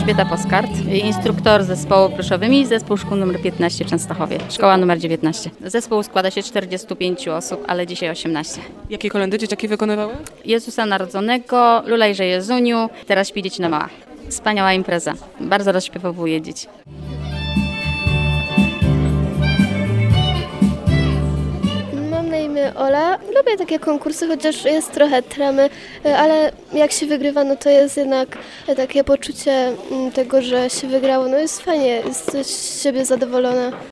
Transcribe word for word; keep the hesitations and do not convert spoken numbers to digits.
Elżbieta Poskart, instruktor zespołu Pruszowymi i zespół szkół numer piętnaście w Częstochowie, szkoła numer dziewiętnaście. Zespół składa się z czterdziestu pięciu osób, ale dzisiaj osiemnaście. Jakie kolędy dzieciaki wykonywały? Jezusa Narodzonego, Lulejże Jezuniu, teraz śpi Dzieci na mała. Wspaniała impreza, bardzo rozśpiewowuje dzieci. Mam na imię Ola. Lubię takie konkursy, chociaż jest trochę tremy, ale jak się wygrywa, no to jest jednak takie poczucie tego, że się wygrało. No jest fajnie, jest z siebie zadowolona.